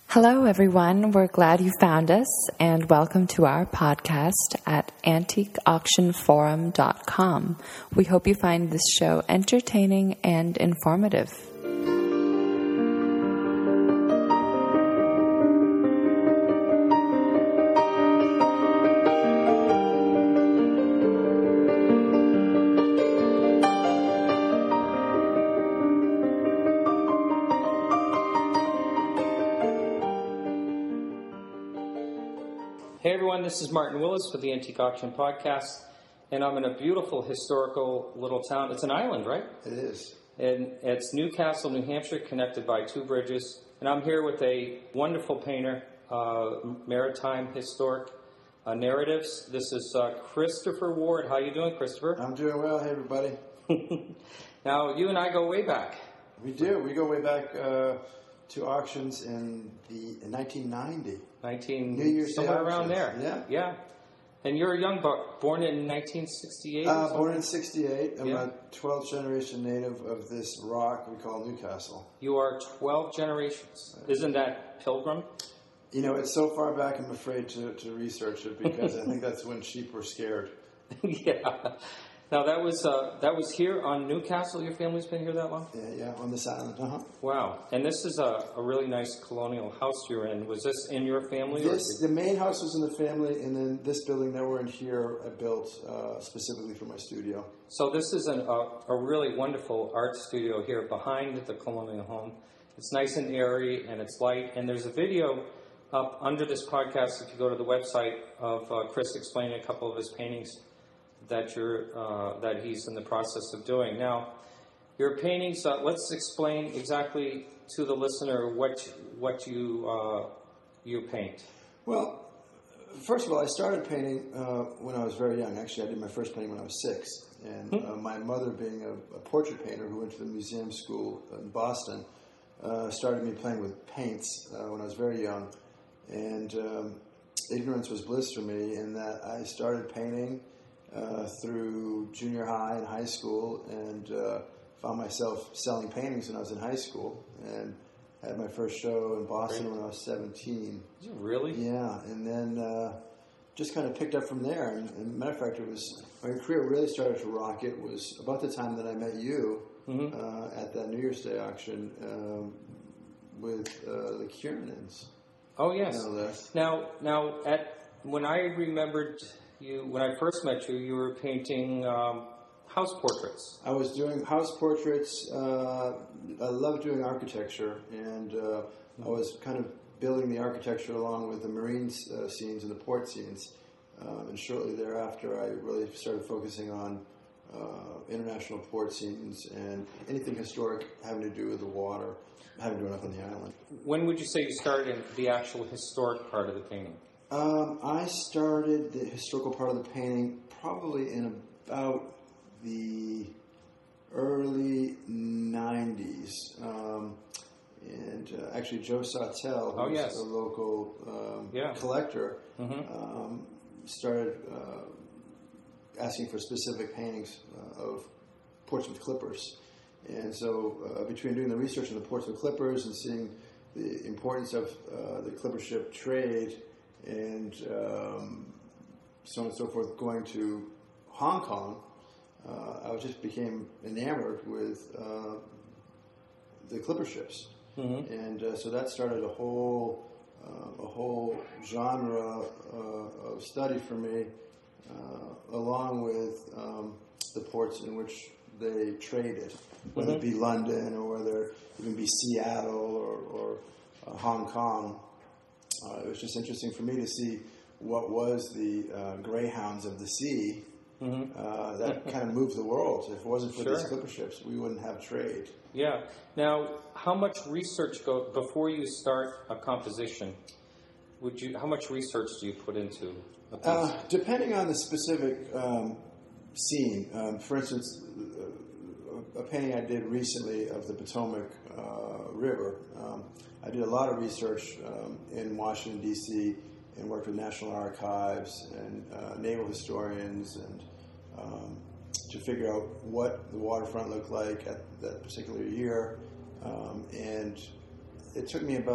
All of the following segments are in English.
Hello, everyone. We're glad you found us, and welcome to our podcast at antiqueauctionforum.com. We hope you find this show entertaining and informative. Hey everyone, this is Martin Willis with the Antique Auction Podcast, and I'm in a beautiful historical little town. It's an island, right? It is. And it's Newcastle, New Hampshire, connected by two bridges. And I'm here with a wonderful painter, maritime historic narratives. This is Christopher Ward. How you doing, Christopher? I'm doing well. Hey everybody. Now, you and I go way back. We do. We go way back to auctions in 1990. New Year's Day somewhere auctions. around there. Yeah. And you're a young buck, born in 1968? Born in 68. I'm a 12th generation native of this rock we call Newcastle. You are 12 generations. Isn't that Pilgrim? You know, it's so far back I'm afraid to research it because I think that's when sheep were scared. Yeah. Now that was here on Newcastle. Your family's been here that long? Yeah, on this island. Wow. And this is a really nice colonial house you're in. Was this in your family? The main house was in the family, and then this building that we're in here I built specifically for my studio. So this is a really wonderful art studio here behind the colonial home. It's nice and airy, and it's light. And there's a video up under this podcast, if you go to the website, of Chris explaining a couple of his paintings that he's in the process of doing. Now, your paintings, let's explain exactly to the listener what you paint. Well, first of all, I started painting when I was very young. Actually, I did my first painting when I was 6. And my mother, being a portrait painter who went to the museum school in Boston, started me playing with paints when I was very young. And ignorance was bliss for me in that I started painting through junior high and high school, and found myself selling paintings when I was in high school, and had my first show in Boston when I was 17. Did you really? Yeah, and then just kind of picked up from there. And matter of fact, my career really started to rock. It was about the time that I met you at that New Year's Day auction with the Kiernans. Oh yes. You know this. Now, when I remembered you, when I first met you, you were painting house portraits. I was doing house portraits. I love doing architecture, and I was kind of building the architecture along with the marine scenes and the port scenes. And shortly thereafter, I really started focusing on international port scenes and anything historic having to do with the water, having grown up on the island. When would you say you started the actual historic part of the painting? I started the historical part of the painting probably in about the early 90s. And actually Joe Sawtelle, who's a local collector, started asking for specific paintings of Portsmouth Clippers. And so between doing the research on the Portsmouth Clippers and seeing the importance of the clipper ship trade and so on and so forth, going to Hong Kong, I just became enamored with the clipper ships. And so that started a whole genre of study for me, along with the ports in which they traded, whether it be London or whether it even be Seattle or Hong Kong. It was just interesting for me to see what was the greyhounds of the sea that kind of moved the world. If it wasn't for these clipper ships, we wouldn't have trade. Yeah. Now, how much research before you start a composition? How much research do you put into a piece? Depending on the specific scene. For instance, a painting I did recently of the Potomac River. I did a lot of research in Washington, D.C., and worked with National Archives and naval historians and to figure out what the waterfront looked like at that particular year. And it took me about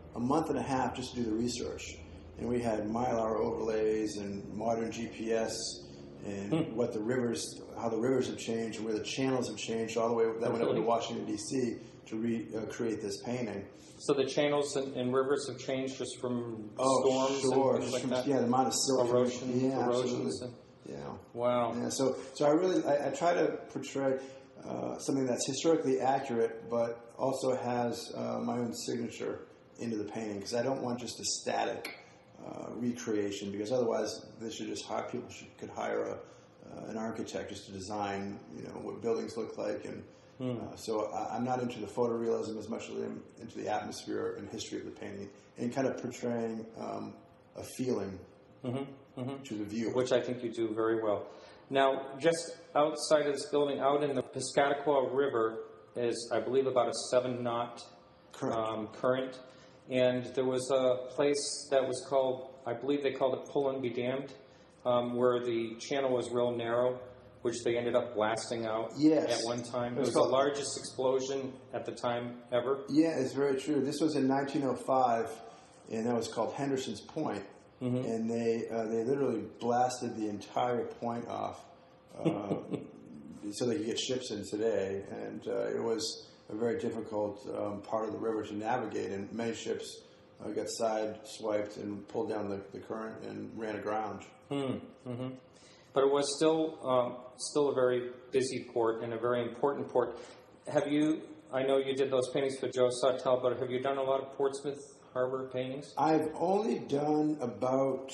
a month and a half just to do the research. And we had Mylar overlays and modern GPS and what the rivers, how the rivers have changed and where the channels have changed all the way that went over to Washington, D.C. to recreate this painting. So the channels and rivers have changed just from storms and things like that? Yeah, the amount of silt. Erosions. Yeah. Wow. Yeah, so I try to portray something that's historically accurate, but also has my own signature into the painting, because I don't want just a static recreation, because otherwise they should just hire people could hire an architect just to design, what buildings look like, and so I'm not into the photorealism as much as I'm into the atmosphere and history of the painting, and kind of portraying a feeling to the viewer, which I think you do very well. Now, just outside of this building, out in the Piscataqua River, is, I believe, about a 7-knot current. And there was a place that was called, I believe they called it Pull and Be Damned, where the channel was real narrow, which they ended up blasting out at one time. It was the largest explosion at the time ever. Yeah, it's very true. This was in 1905, and that was called Henderson's Point. And they literally blasted the entire point off so they could get ships in today. And it was a very difficult part of the river to navigate, and many ships got side-swiped and pulled down the current and ran aground. But it was still a very busy port and a very important port. I know you did those paintings for Joe Sawtelle, but have you done a lot of Portsmouth Harbor paintings? I've only done about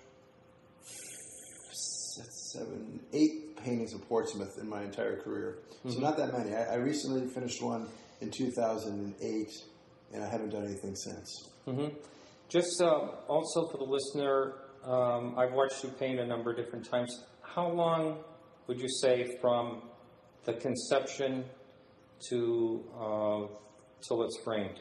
8 paintings of Portsmouth in my entire career. So not that many. I recently finished one in 2008, and I haven't done anything since. Just also for the listener, I've watched you paint a number of different times. How long would you say from the conception to till it's framed?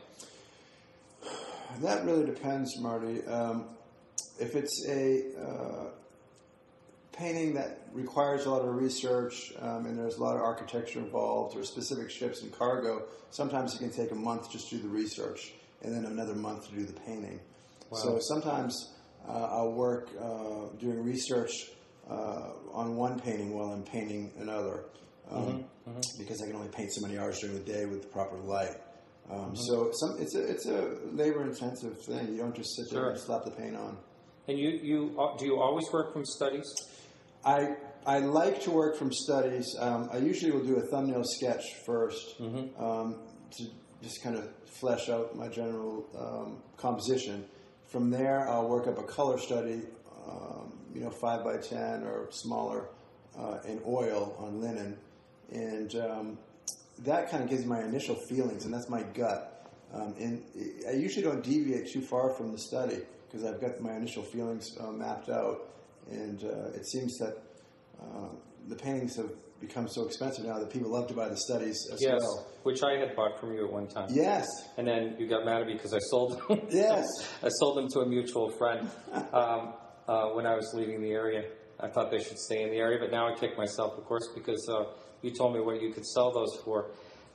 That really depends, Marty. If it's a painting that requires a lot of research and there's a lot of architecture involved, or specific ships and cargo, sometimes it can take a month just to do the research and then another month to do the painting. Wow. So sometimes I'll work doing research on one painting while I'm painting another because I can only paint so many hours during the day with the proper light. So it's a labor-intensive thing. You don't just sit there and slap the paint on. And do you always work from studies? I like to work from studies. I usually will do a thumbnail sketch first to just kind of flesh out my general composition. From there, I'll work up a color study, 5 by 10 or smaller, in oil on linen, and that kind of gives me my initial feelings, and that's my gut. And I usually don't deviate too far from the study because I've got my initial feelings mapped out. And it seems that the paintings have become so expensive now that people love to buy the studies as well. Yes, which I had bought from you at one time. Yes. And then you got mad at me because I sold them. Yes. I sold them to a mutual friend when I was leaving the area. I thought they should stay in the area, but now I kick myself, of course, because you told me what you could sell those for.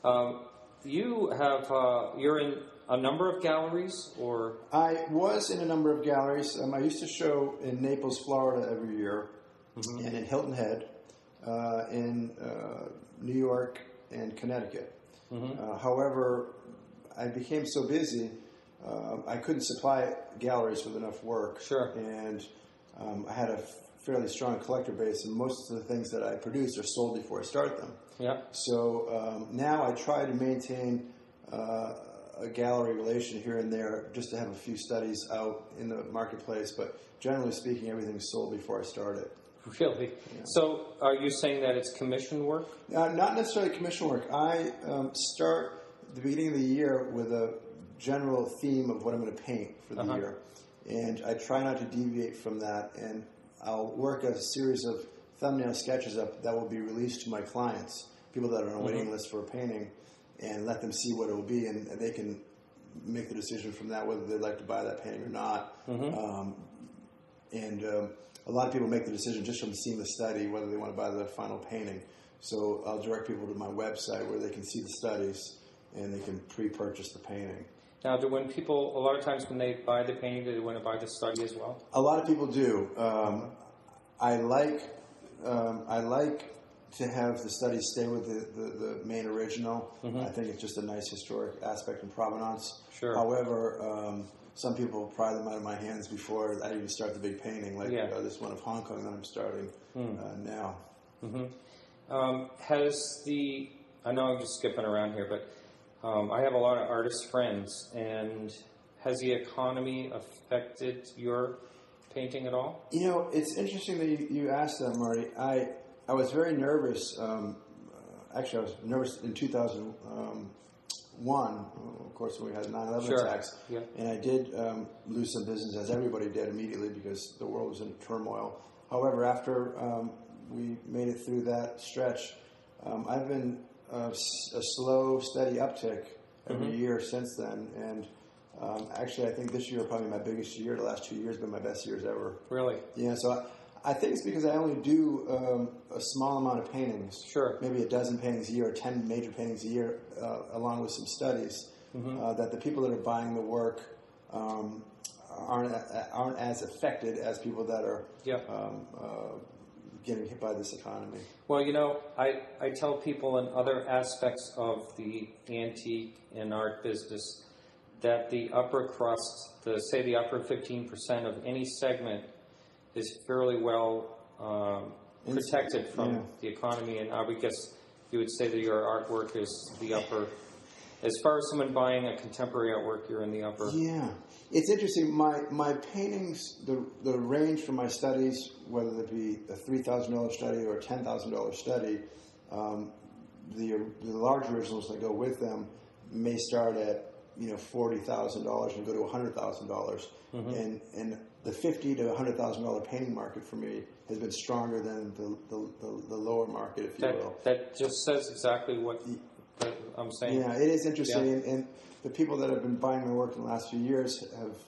You're in a number of galleries, or? I was in a number of galleries. I used to show in Naples, Florida every year, and in Hilton Head, in New York and Connecticut. However, I became so busy, I couldn't supply galleries with enough work. Sure. And I had a fairly strong collector base, and most of the things that I produce are sold before I start them. Yeah. So now I try to maintain a gallery relation here and there, just to have a few studies out in the marketplace. But generally speaking, everything's sold before I start it. Really? Yeah. So are you saying that it's commission work? Not necessarily commission work. I start at the beginning of the year with a general theme of what I'm going to paint for the year. And I try not to deviate from that. And I'll work a series of thumbnail sketches up that will be released to my clients, people that are on a waiting list for a painting, and let them see what it will be, and they can make the decision from that whether they'd like to buy that painting or not. And a lot of people make the decision just from seeing the study whether they want to buy the final painting. So I'll direct people to my website where they can see the studies and they can pre-purchase the painting. Now, do when people, a lot of times when they buy the painting, do they want to buy the study as well? A lot of people do. I like to have the study stay with the main original. I think it's just a nice historic aspect and provenance. Sure. However, some people pry them out of my hands before I even start the big painting, like this one of Hong Kong that I'm starting now. I know I'm just skipping around here, but I have a lot of artist friends, and has the economy affected your painting at all? You know, it's interesting that you asked that, Marty. I was very nervous. Actually, I was nervous in 2001, of course, when we had the 9/11 attacks. Yeah. And I did lose some business, as everybody did immediately, because the world was in turmoil. However, after we made it through that stretch, I've been a slow, steady uptick every year since then. And actually, I think this year will probably be my biggest year. The last 2 years have been my best years ever. Really? Yeah, so I think it's because I only do a small amount of paintings. Sure. Maybe a dozen paintings a year, or 10 major paintings a year, along with some studies. That the people that are buying the work aren't as affected as people that are getting hit by this economy. Well, you know, I tell people in other aspects of the antique and art business that the upper crust, the upper 15% of any segment, is fairly well protected from the economy. And I would guess you would say that your artwork is the upper. As far as someone buying a contemporary artwork, you're in the upper. Yeah. It's interesting. My paintings, the range for my studies, whether it be a $3,000 study or a $10,000 study, the large originals that go with them may start at $40,000 and go to $100,000, and the $50,000 to $100,000 painting market for me has been stronger than the lower market, if you will. That just says exactly what I'm saying. Yeah, it is interesting, and the people that have been buying my work in the last few years have,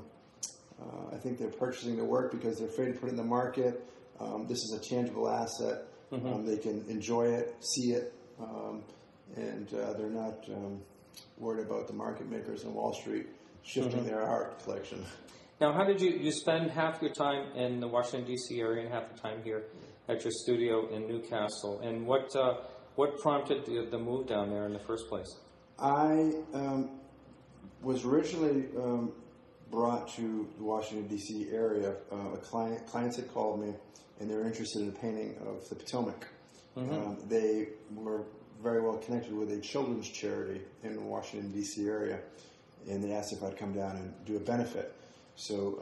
I think they're purchasing the work because they're afraid to put it in the market. This is a tangible asset. They can enjoy it, see it, and they're not worried about the market makers on Wall Street shifting their art collection. Now, how did you spend half your time in the Washington, D.C. area and half the time here at your studio in Newcastle? And what prompted the move down there in the first place? I was originally brought to the Washington, D.C. area. Clients had called me, and they were interested in a painting of the Potomac. They were very well connected with a children's charity in the Washington, D.C. area, and they asked if I'd come down and do a benefit. So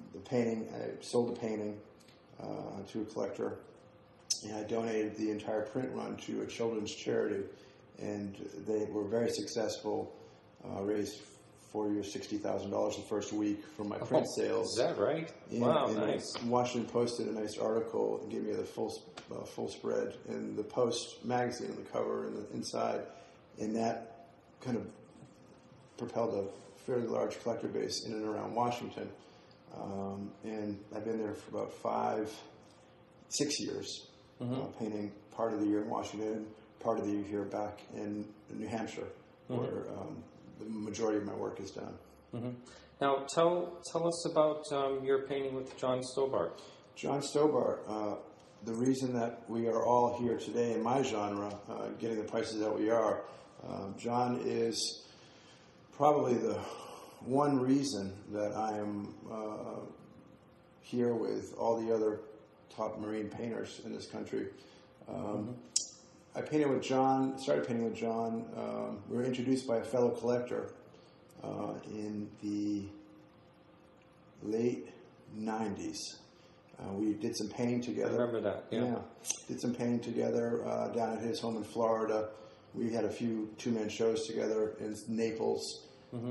I sold the painting to a collector, and I donated the entire print run to a children's charity, and they were very successful, raised $40,000 or $60,000 the first week from my print sales. Is that right? And, wow, and nice. Washington posted a nice article and gave me the full spread in the Post magazine on the cover and the inside, and that kind of propelled a fairly large collector base in and around Washington. And I've been there for about 6 years, painting part of the year in Washington, part of the year here back in New Hampshire, where the majority of my work is done. Now, tell us about your painting with John Stobart. John Stobart, the reason that we are all here today in my genre, getting the prices that we are, John is probably the one reason that I am here with all the other top marine painters in this country. I started painting with John. We were introduced by a fellow collector in the late 90s. We did some painting together. I remember that, yeah. Did some painting together down at his home in Florida. We had a few two-man shows together in Naples.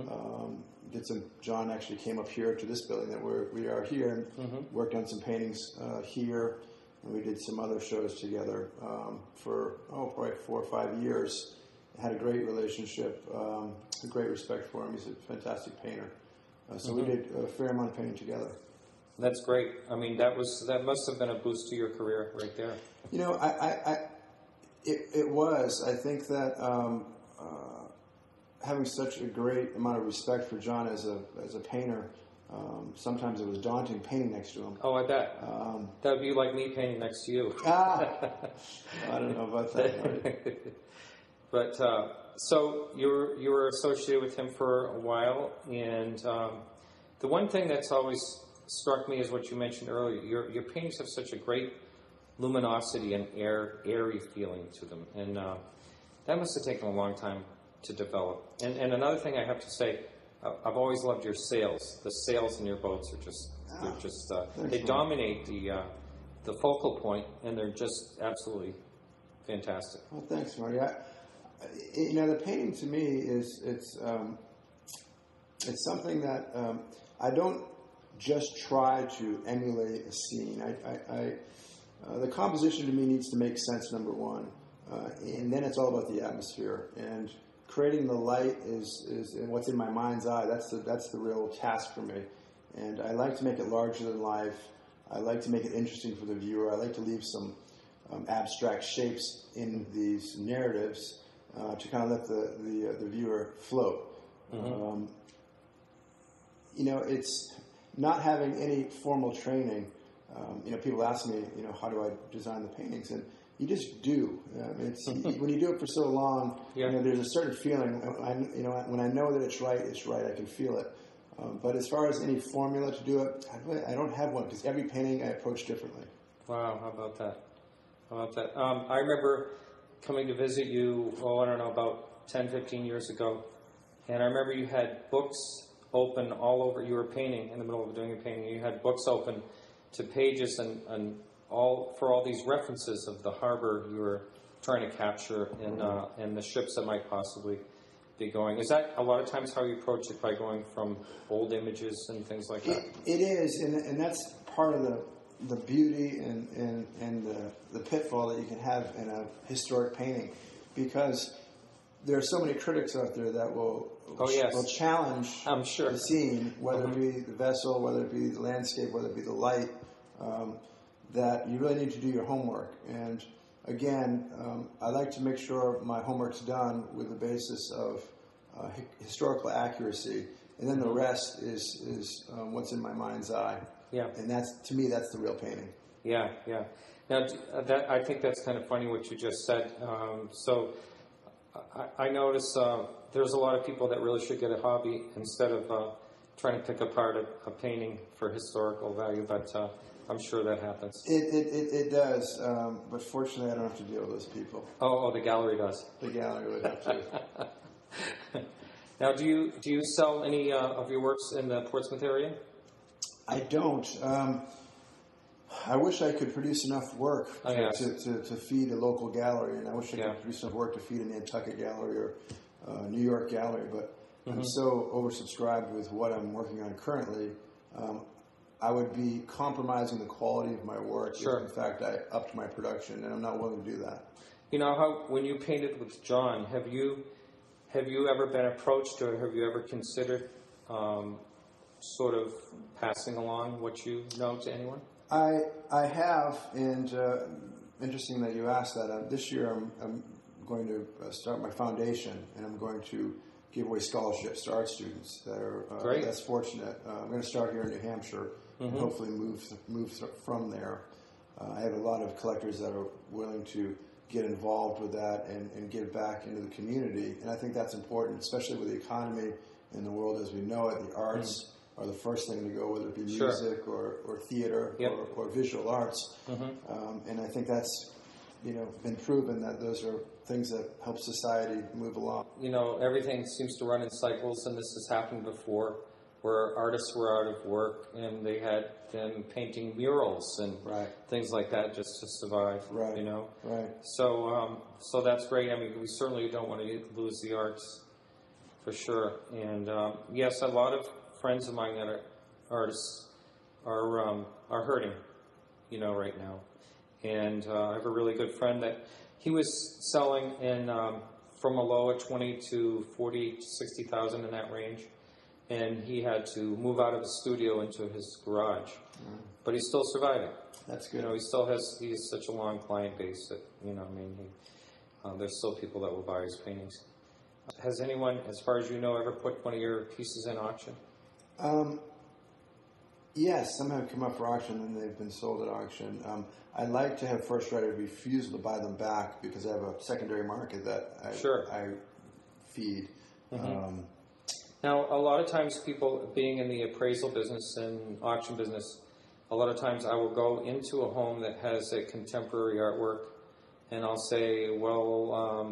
John actually came up here to this building that we are here and worked on some paintings here. And we did some other shows together for probably 4 or 5 years. Had a great relationship, a great respect for him. He's a fantastic painter. So we did a fair amount of painting together. That's great. I mean, that must have been a boost to your career right there. You know, it was. I think that having such a great amount of respect for John as a painter. Sometimes it was daunting painting next to him. Oh, I bet. That would be like me painting next to you. I don't know about that. Right? But so you were associated with him for a while, and the one thing that's always struck me is what you mentioned earlier. Your paintings have such a great luminosity and airy feeling to them, and that must have taken a long time to develop. And another thing I have to say, I've always loved your sails. The sails in your boats are just they dominate the focal point, and they're just absolutely fantastic. Well, thanks, Marty. The painting to me is it's something that I don't just try to emulate a scene. The composition to me needs to make sense, number one, and then it's all about the atmosphere and creating the light is what's in my mind's eye. That's the real task for me, and I like to make it larger than life. I like to make it interesting for the viewer. I like to leave some abstract shapes in these narratives to kind of let the viewer float. Mm-hmm. It's not having any formal training. People ask me, how do I design the paintings, and you just do. When you do it for so long, there's a certain feeling. When I know that it's right. I can feel it. But as far as any formula to do it, I don't have one because every painting I approach differently. Wow, how about that? I remember coming to visit you, about 10, 15 years ago, and I remember you had books open all over. You were painting in the middle of doing a painting. You had books open to pages and all these references of the harbor you were trying to capture and the ships that might possibly be going. Is that a lot of times how you approach it, by going from old images and things like that? It is, and that's part of the beauty and the pitfall that you can have in a historic painting, because there are so many critics out there that will challenge the scene, whether it be the vessel, whether it be the landscape, whether it be the light, that you really need to do your homework. And again, I like to make sure my homework's done with the basis of historical accuracy, and then the rest is what's in my mind's eye. Yeah. And to me, that's the real painting. Yeah. Now, I think that's kind of funny what you just said. So I notice there's a lot of people that really should get a hobby instead of trying to pick apart a painting for historical value, but I'm sure that happens. It does, but fortunately I don't have to deal with those people. Oh, the gallery does. The gallery would have to. Now, do you sell any of your works in the Portsmouth area? I don't. I wish I could produce enough work to feed a local gallery, and I wish I could produce enough work to feed a Nantucket gallery or New York gallery, but I'm so oversubscribed with what I'm working on currently. I would be compromising the quality of my work if, in fact, I upped my production, and I'm not willing to do that. You know how when you painted with John, have you ever been approached, or have you ever considered sort of passing along what you know to anyone? I have, and interesting that you asked that. This year I'm going to start my foundation, and I'm going to give away scholarships to art students that are less fortunate. I'm going to start here in New Hampshire and hopefully move from there. I have a lot of collectors that are willing to get involved with that and give back into the community, and I think that's important, especially with the economy in the world as we know it. The arts are the first thing to go, whether it be music or theater or visual arts. And I think that's been proven that those are things that help society move along. Everything seems to run in cycles, and this has happened before, where artists were out of work and they had them painting murals and things like that just to survive. So that's great. I mean, we certainly don't want to lose the arts, for sure. And yes, a lot of friends of mine that are artists are hurting, right now. And I have a really good friend that he was selling in from a low of 20 to 40 to 60,000 in that range, and he had to move out of his studio into his garage, but he's still surviving. That's good. He has such a long client base that there's still people that will buy his paintings. Has anyone, as far as you know, ever put one of your pieces in auction? Yes, some have come up for auction and they've been sold at auction. I'd like to have first right of refusal to buy them back because I have a secondary market that I feed. Mm-hmm. Now, a lot of times people, being in the appraisal business and auction business, a lot of times I will go into a home that has a contemporary artwork and I'll say, well,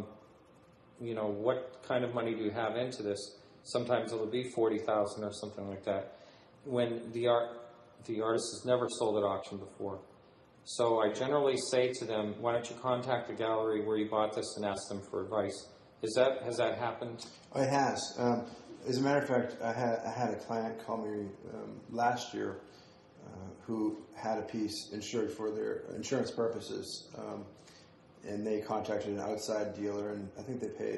what kind of money do you have into this? Sometimes it'll be $40,000 or something like that. When the artist has never sold at auction before. So I generally say to them, why don't you contact the gallery where you bought this and ask them for advice? Has that happened? Oh, it has. As a matter of fact, I had a client call me last year who had a piece insured for their insurance purposes, and they contacted an outside dealer, and I think they paid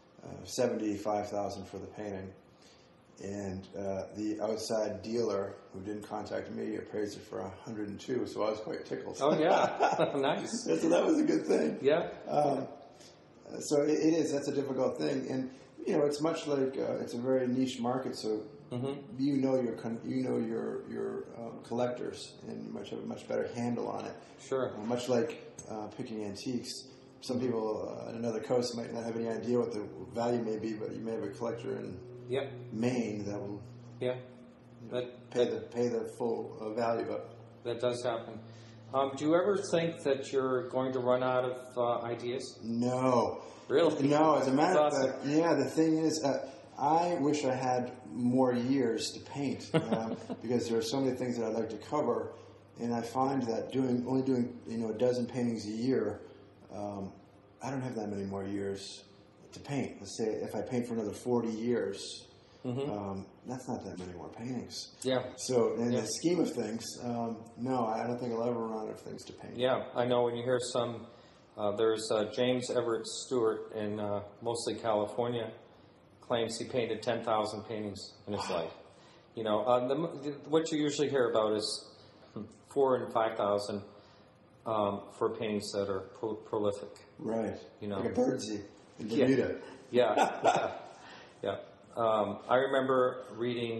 $75,000 for the painting. And the outside dealer, who didn't contact me, appraised it for $102,000, so I was quite tickled. Oh, yeah. Nice. So that was a good thing. Yeah. So it is. That's a difficult thing. And, it's much like it's a very niche market, so you know your collectors, and you might have a much better handle on it. Sure. Much like picking antiques. Some people on another coast might not have any idea what the value may be, but you may have a collector in Maine that will pay the full value up. That does happen. Do you ever think that you're going to run out of ideas? No. Really? No, as a matter of fact, the thing is, I wish I had more years to paint because there are so many things that I'd like to cover, and I find that only doing a dozen paintings a year, I don't have that many more years to paint. Let's say if I paint for another 40 years, that's not that many more paintings. Yeah. So in the scheme of things, no, I don't think I'll ever run out of things to paint. Yeah, I know when you hear there's James Everett Stewart in mostly California, claims he painted 10,000 paintings in his life. What you usually hear about is 4,000 and 5,000 for paintings that are prolific. Right. Like a Birdsey in Bermuda. Yeah. I remember reading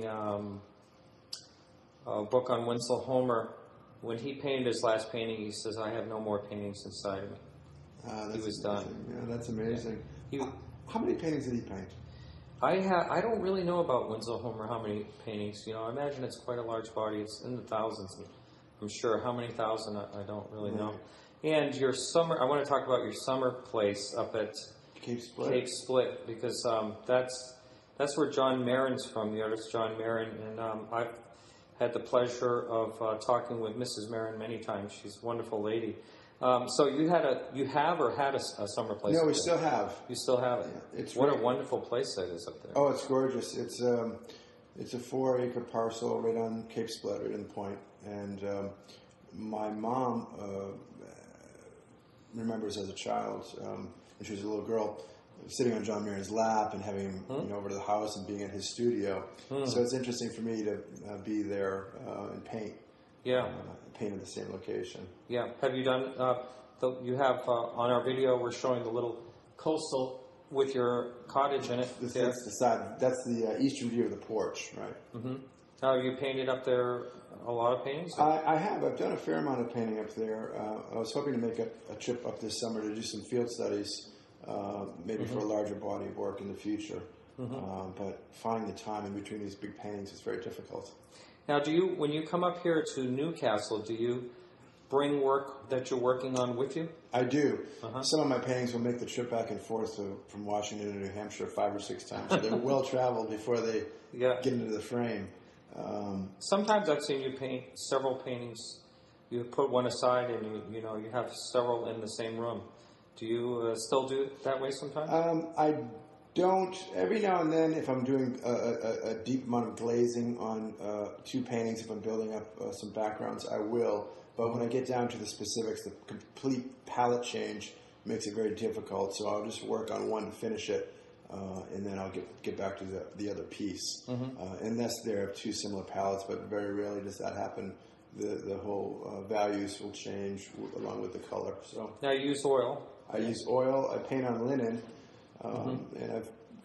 a book on Winslow Homer. When he painted his last painting, he says, "I have no more paintings inside of me." He was done. Yeah, that's amazing. How many paintings did he paint? I don't really know about Winslow Homer, how many paintings. I imagine it's quite a large body. It's in the thousands. I'm sure. How many thousand, I don't really know. And your summer, I want to talk about your summer place up at Cape Split. Cape Split, because that's where John Marin's from, the artist John Marin. And I've had the pleasure of talking with Mrs. Marin many times. She's a wonderful lady. So you had a summer place? No, we still have. You still have it? Yeah, what a wonderful place that is up there. Oh, it's gorgeous. It's a 4-acre parcel right on Cape Split, right in the point. And my mom remembers as a child, when she was a little girl, sitting on John Marin's lap and having him over to the house and being at his studio. So it's interesting for me to be there and paint. Yeah. Paint at the same location. Yeah. Have you done, you have on our video, we're showing the little coastal with your cottage in it. That's the side. That's the eastern view of the porch, right? Mm-hmm. Have you painted up there a lot of paintings? I have. I've done a fair amount of painting up there. I was hoping to make a trip up this summer to do some field studies, maybe for a larger body of work in the future. But finding the time in between these big paintings is very difficult. Now, when you come up here to Newcastle, do you bring work that you're working on with you? I do. Some of my paintings will make the trip back and forth from Washington to New Hampshire 5 or 6 times. So they're well traveled before they get into the frame. Sometimes I've seen you paint several paintings. You put one aside and you have several in the same room. Do you still do it that way sometimes? I don't. Every now and then, if I'm doing a deep amount of glazing on 2 paintings, if I'm building up some backgrounds, I will. But when I get down to the specifics, the complete palette change makes it very difficult. So I'll just work on one to finish it, and then I'll get back to the other piece. Unless there are 2 similar palettes, but very rarely does that happen. The whole values will change along with the color. So now you use oil. I use oil. I paint on linen, and I've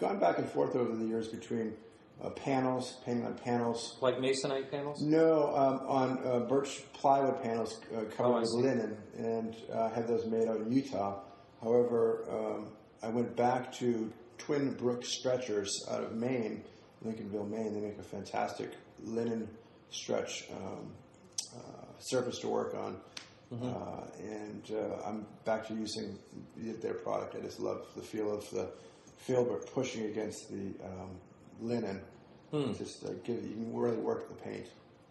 gone back and forth over the years between panels, painting on panels. Like masonite panels? No, on birch plywood panels covered with see. linen, and I had those made out in Utah. However, I went back to Twin Brook Stretchers out of Maine, Lincolnville, Maine. They make a fantastic linen stretch surface to work on. And I'm back to using their product. I just love the feel of the filbert pushing against the linen. Just you can really work the paint.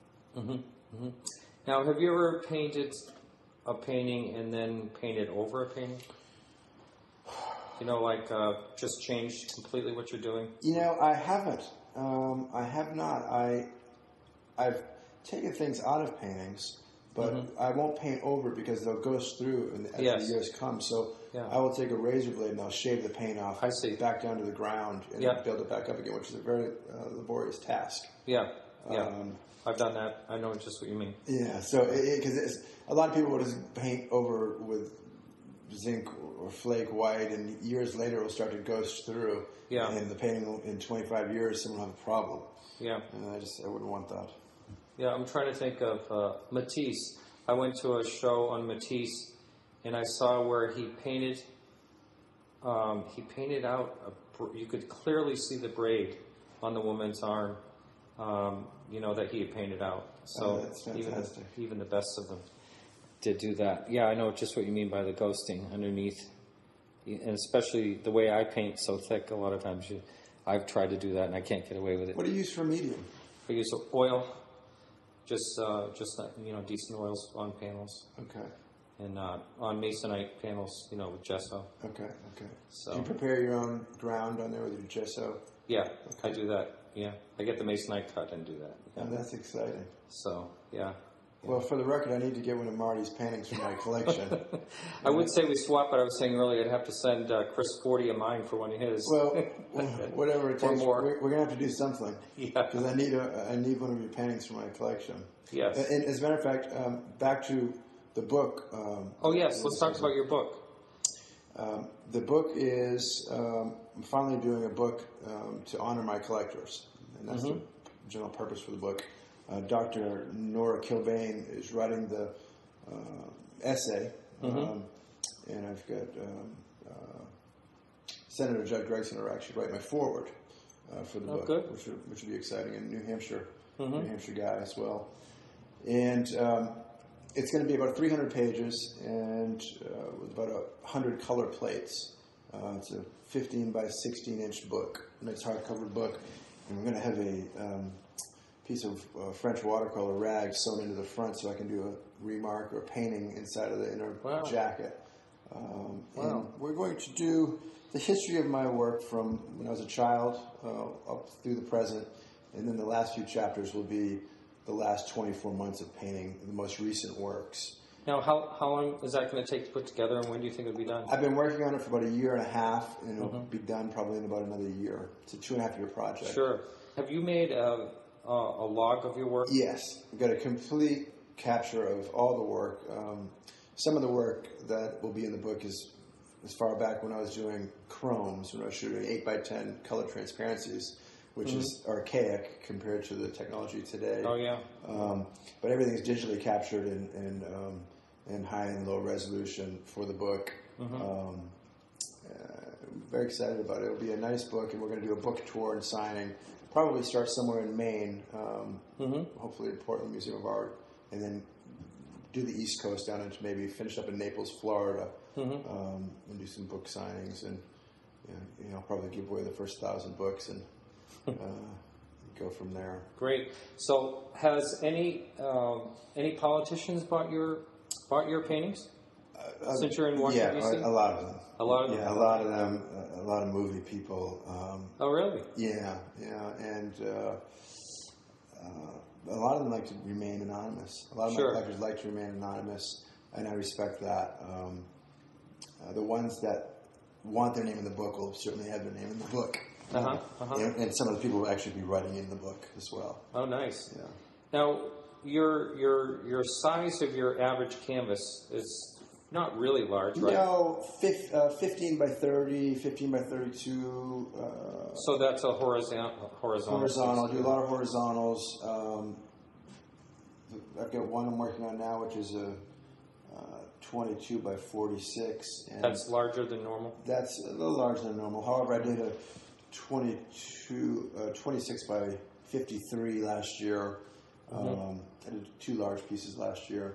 Now, have you ever painted a painting and then painted over a painting? You know, like just changed completely what you're doing? You know, I haven't. I have not. I've taken things out of paintings, but I won't paint over because they'll ghost through as the years come. So I will take a razor blade and I'll shave the paint off back down to the ground and build it back up again, which is a very laborious task. I've done that. I know just what you mean. Yeah, so because a lot of people will just paint over with zinc or flake white, and years later it will start to ghost through. And the painting in 25 years, someone will have a problem. And I wouldn't want that. I'm trying to think of Matisse. I went to a show on Matisse, and I saw where he painted out. You could clearly see the braid on the woman's arm. That he had painted out. So that's fantastic. Even the best of them did do that. Yeah, I know just what you mean by the ghosting underneath, and especially the way I paint so thick. A lot of times, I've tried to do that, and I can't get away with it. What do you use for medium? I use oil, just decent oils on panels. Okay. And on masonite panels, with gesso. Okay. So do you prepare your own ground on there with your gesso? Yeah, okay. I do that. Yeah, I get the masonite cut and do that. Yeah. Oh, that's exciting. So, yeah. Well, for the record, I need to get one of Marty's paintings from my collection. I would say we swap, but I was saying earlier I'd have to send Chris 40 of mine for one of his. Well, whatever it takes. More. We're going to have to do something. Yeah. Because I need one of your paintings for my collection. Yes. And as a matter of fact, back to the book. Yes. Let's talk about your book. The book is, I'm finally doing a book to honor my collectors. And that's the general purpose for the book. Dr. Nora Kilbane is writing the essay. And I've got Senator Judd Gregson will actually write my foreword for the book, good. which will be exciting. And New Hampshire guy as well. And it's going to be about 300 pages and with about 100 color plates. It's a 15 by 16 inch book, nice hardcover book, and we're going to have a piece of French watercolor rag sewn into the front so I can do a remark or a painting inside of the inner jacket. And we're going to do the history of my work from when I was a child up through the present, and then the last few chapters will be the last 24 months of painting the most recent works. Now, how long is that going to take to put together, and when do you think it'll be done? I've been working on it for about a year and a half, and it'll be done probably in about another year. It's a 2.5-year project. Sure. Have you made a log of your work? Yes. I've got a complete capture of all the work. Some of the work that will be in the book is as far back when I was doing chromes, when I was shooting 8x10 color transparencies, which is archaic compared to the technology today. Oh, yeah. But everything is digitally captured in high and low resolution for the book. Very excited about it. It'll be a nice book, and we're going to do a book tour and signing. Probably start somewhere in Maine, hopefully at Portland Museum of Art, and then do the East Coast down into maybe finish up in Naples, Florida, and do some book signings, and probably give away the first 1,000 books and go from there. Great. So, has any politicians bought your paintings since you're in Washington D.C.? Yeah, a lot of them. A lot of them. Yeah, a lot of them. A lot of movie people. Oh, really? Yeah, and a lot of them like to remain anonymous. A lot of my collectors like to remain anonymous, and I respect that. The ones that want their name in the book will certainly have their name in the book. And some of the people will actually be writing in the book as well. Oh, nice. Yeah. Now, your size of your average canvas is not really large, right? No, 15 by 30, 15 by 32. So that's a horizontal. Horizontal. I do a lot of horizontals. I've got one I'm working on now, which is a 22 by 46. And that's larger than normal? That's a little larger than normal. However, I did a 26 by 53 last year. I did 2 large pieces last year.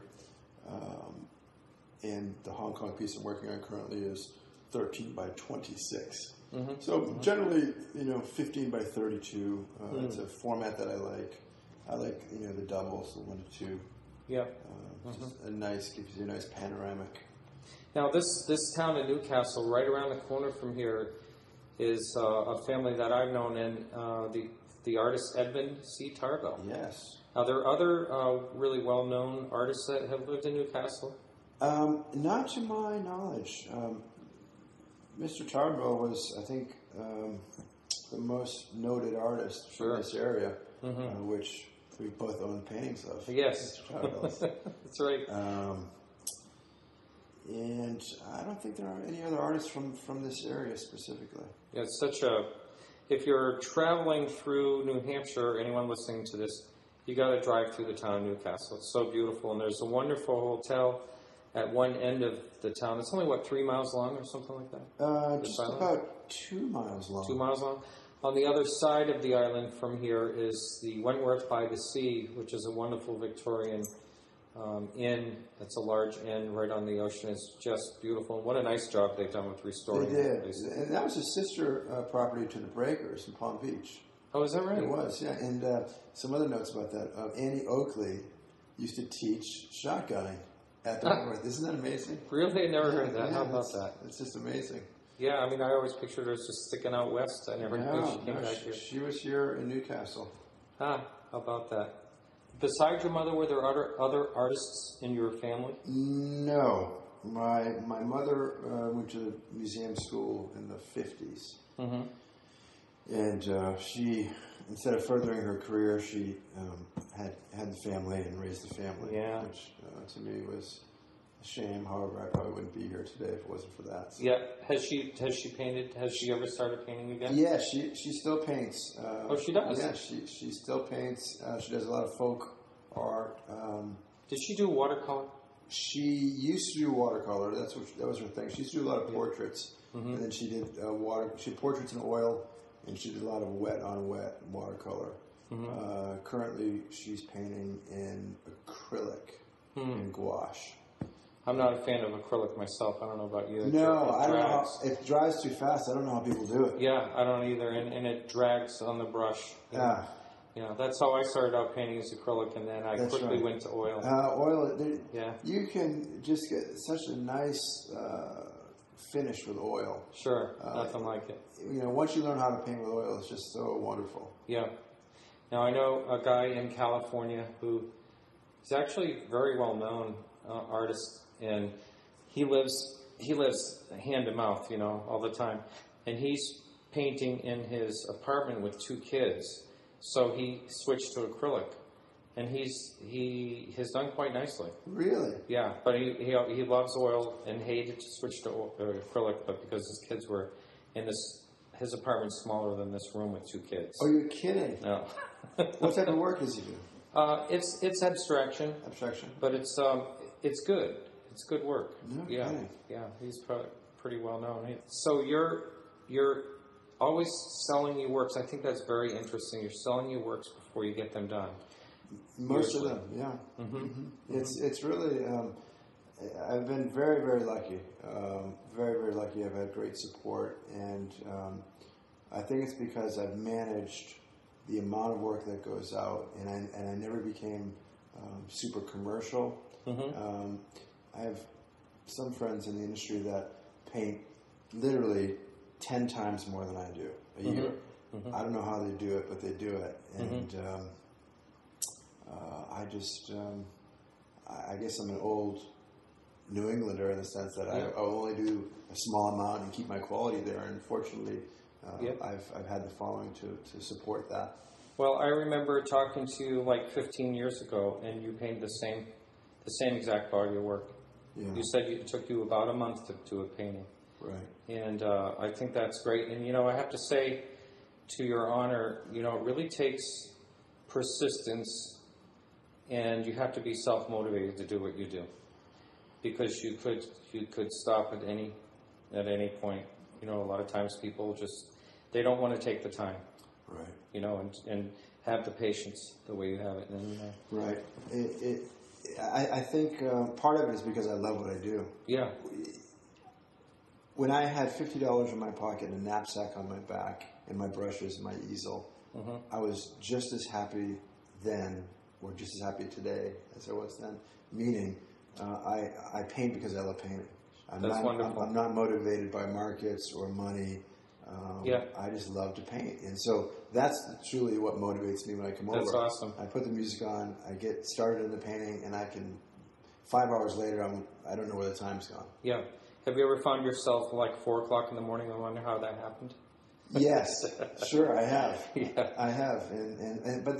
And the Hong Kong piece I'm working on currently is 13 by 26. So generally, 15 by 32. It's a format that I like. I like, the doubles, the 1 to 2. Yeah. Gives you a nice panoramic. Now, this town of Newcastle, right around the corner from here, is a family that I've known, and the artist Edmund C. Tarbell. Yes. Are there other really well-known artists that have lived in Newcastle? Not to my knowledge. Mr. Tarbell was, I think, the most noted artist from this area, which we both own paintings of. Yes. Mr. Tarbell's. That's right. And I don't think there are any other artists from this area specifically. Yeah, it's such a... If you're traveling through New Hampshire, anyone listening to this, you got to drive through the town of Newcastle. It's so beautiful, and there's a wonderful hotel at one end of the town. It's only, 3 miles long or something like that? Just about 2 miles long. 2 miles long. On the other side of the island from here is the Wentworth by the Sea, which is a wonderful Victorian inn. It's a large inn right on the ocean. It's just beautiful. What a nice job they've done with restoring They it. did. And that was a sister property to the Breakers in Palm Beach. Oh, is that right? It was, yeah. And some other notes about that. Annie Oakley used to teach shotgunning at the Wentworth. Isn't that amazing? Really? I never heard that. How about that? It's just amazing. Yeah, I mean, I always pictured her as just sticking out west. I never knew she came back here. She was here in Newcastle. How about that? Besides your mother, were there other artists in your family? No. My mother went to the museum school in the 50s. And she, instead of furthering her career, she had the family and raised the family. Yeah. Which to me was a shame. However, I probably wouldn't be here today if it wasn't for that. So. Yeah. Has she painted? Has she ever started painting again? Yeah, she still paints. Oh, she does? Yeah, she still paints. She does a lot of folk art. Did she do watercolor? She used to do watercolor. That was her thing. She used to do a lot of portraits, and then she did She did portraits in oil, and she did a lot of wet on wet watercolor. Currently, she's painting in acrylic and gouache. I'm not a fan of acrylic myself. I don't know about you. No, I don't know. It dries too fast. I don't know how people do it. Yeah, I don't either, and it drags on the brush. Yeah. Yeah, that's how I started out painting as acrylic, and then I quickly went to oil. You can just get such a nice finish with oil. Sure, nothing like it. Once you learn how to paint with oil, it's just so wonderful. Yeah. Now, I know a guy in California who is actually a very well-known artist, and he lives hand to mouth, all the time. And he's painting in his apartment with 2 kids. So he switched to acrylic, and he has done quite nicely. Really? Yeah, but he loves oil and hated to switch to acrylic, but because his kids were in his apartment's smaller than this room with 2 kids. Oh, you're kidding? No. What type of work does he do? It's abstraction. Abstraction. But it's good. It's good work. No kidding. Yeah, he's pretty well known. So you're always selling your works. I think that's very interesting. You're selling your works before you get them done. Most of them, yeah. It's really. I've been very, very lucky. Very, very lucky. I've had great support, and I think it's because I've managed the amount of work that goes out, and I never became super commercial. I have some friends in the industry that paint literally 10 times more than I do a year. I don't know how they do it, but they do it. And I guess I'm an old New Englander in the sense that I only do a small amount and keep my quality there. And fortunately, I've had the following to support that. Well, I remember talking to you 15 years ago, and you painted the same exact body of work. Yeah. You said it took you about a month to do a painting. Right. And I think that's great. And, I have to say, to your honor, it really takes persistence, and you have to be self-motivated to do what you do. Because you could stop at any point. A lot of times people they don't want to take the time. Right. And have the patience the way you have it. And, right. I think part of it is because I love what I do. Yeah. When I had $50 in my pocket and a knapsack on my back and my brushes and my easel, I was just as happy then, or just as happy today as I was then. Meaning, I paint because I love painting. That's wonderful. I'm not motivated by markets or money. I just love to paint. And so that's truly what motivates me when I come over. That's awesome. I put the music on, I get started in the painting, and 5 hours later, I don't know where the time's gone. Yeah. Have you ever found yourself like 4 o'clock in the morning and wonder how that happened? Yes, sure, I have. Yeah. I have. But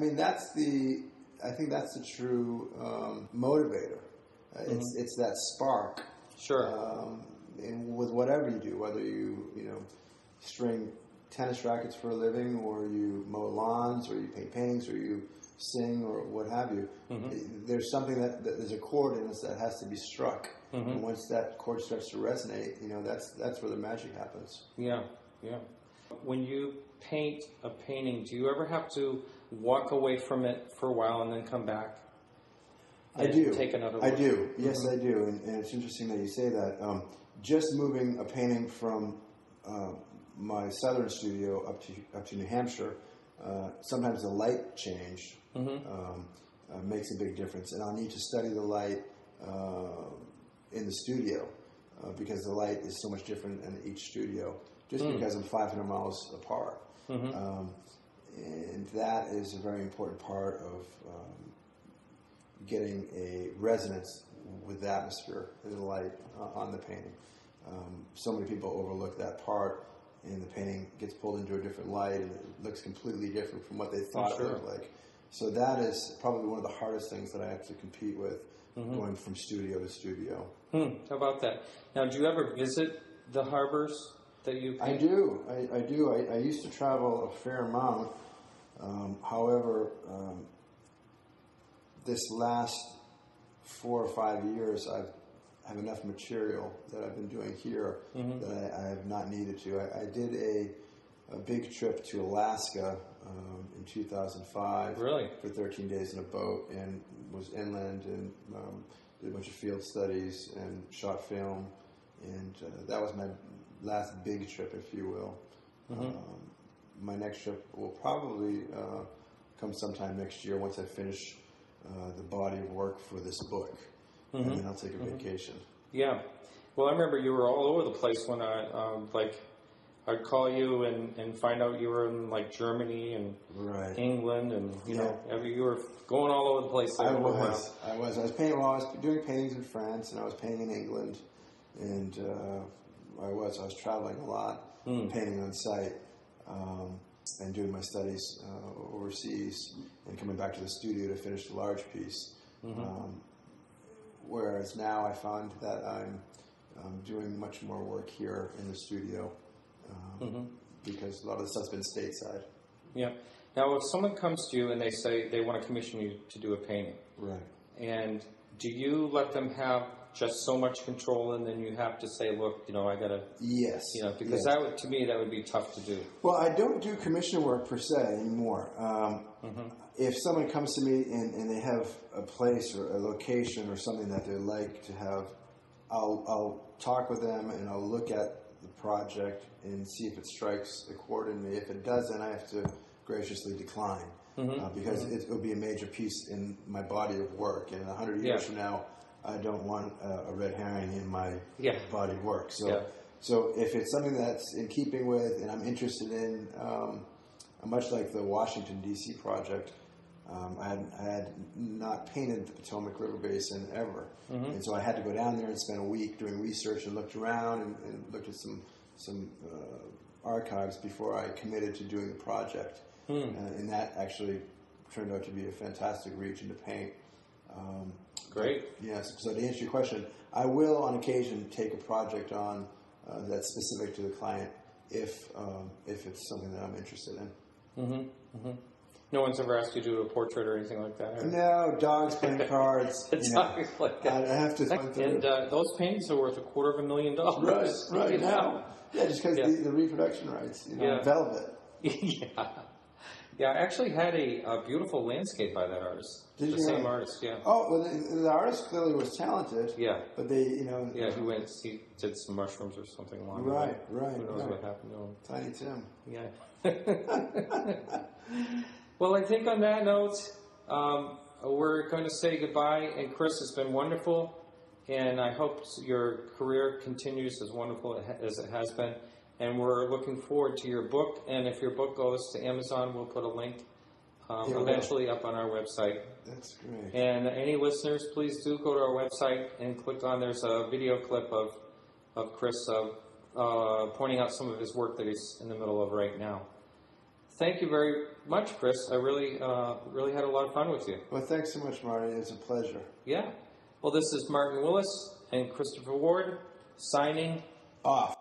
I think that's the true motivator. It's that spark. Sure. And with whatever you do, whether you string tennis rackets for a living, or you mow lawns, or you paint paintings, or you sing, or what have you, there's something that there's a chord in us that has to be struck. And once that chord starts to resonate, that's where the magic happens. Yeah, yeah. When you paint a painting, do you ever have to walk away from it for a while and then come back? I do. Take another look? I do. Yes, I do. And it's interesting that you say that. Just moving a painting from my southern studio up to New Hampshire, sometimes the light change makes a big difference, and I'll need to study the light in the studio because the light is so much different in each studio. Just because I'm 500 miles apart, and that is a very important part of getting a resonance with the atmosphere and the light on the painting. So many people overlook that part, and the painting gets pulled into a different light, and it looks completely different from what they thought it looked like. So that is probably one of the hardest things that I have to compete with, going from studio to studio. How about that? Now, do you ever visit the harbors that you paint? I do. I do. I used to travel a fair amount. However, this last 4 or 5 years, I have enough material that I've been doing here that I have not needed to. I did a big trip to Alaska in 2005 for 13 days in a boat, and was inland and did a bunch of field studies and shot film, and that was my last big trip, if you will. My next trip will probably come sometime next year once I finish the body of work for this book. And then I'll take a vacation. Yeah. Well, I remember you were all over the place when I'd call you and find out you were in Germany and England, and you were going all over the place. I was painting. Well, I was doing paintings in France, and I was painting in England, and I was traveling a lot, painting on site, and doing my studies overseas, and coming back to the studio to finish the large piece. Whereas now I found that I'm doing much more work here in the studio because a lot of the stuff's been stateside. Yeah. Now, if someone comes to you and they say they want to commission you to do a painting, and do you let them have just so much control, and then you have to say, look, I got to... Yes. Because that would, to me, that would be tough to do. Well, I don't do commission work per se anymore. If someone comes to me and they have a place or a location or something that they'd like to have, I'll talk with them and I'll look at the project and see if it strikes a chord in me. If it doesn't, I have to graciously decline because it will be a major piece in my body of work. And 100 years from now, I don't want a red herring in my body of work. So if it's something that's in keeping with and I'm interested in, much like the Washington, D.C. project, I had not painted the Potomac River Basin ever. And so I had to go down there and spend a week doing research and looked around and looked at some archives before I committed to doing the project. And that actually turned out to be a fantastic region to paint. Great. Yes. So to answer your question, I will on occasion take a project on that's specific to the client if it's something that I'm interested in. Mm-hmm. Mm-hmm. No one's ever asked you to do a portrait or anything like that? No, dogs playing cards. Dogs like that. I have to. And those paintings are worth $250,000. Right now. Yeah, just because the reproduction rights. Velvet. Yeah, I actually had a beautiful landscape by that artist. Did the you? Same artist, yeah. Oh, well, the artist clearly was talented. Yeah. But they, Yeah, he did some mushrooms or something along the way. Right. Who knows what happened to him? Tiny Tim. Yeah. Well, I think on that note, we're going to say goodbye. And Chris, it's been wonderful. And I hope your career continues as wonderful as it has been. And we're looking forward to your book. And if your book goes to Amazon, we'll put a link eventually up on our website. That's great. And any listeners, please do go to our website and click on. There's a video clip of Chris pointing out some of his work that he's in the middle of right now. Thank you very much, Chris. I really had a lot of fun with you. Well, thanks so much, Marty. It's a pleasure. Yeah. Well, this is Martin Willis and Christopher Ward signing off.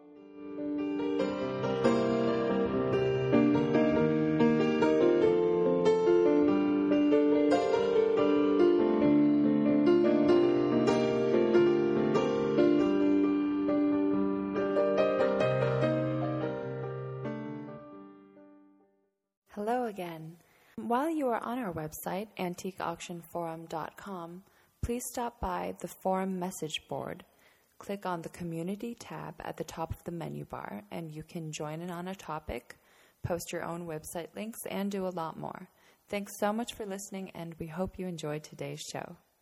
Hello again. While you are on our website, antiqueauctionforum.com, please stop by the forum message board. Click on the Community tab at the top of the menu bar, and you can join in on a topic, post your own website links, and do a lot more. Thanks so much for listening, and we hope you enjoyed today's show.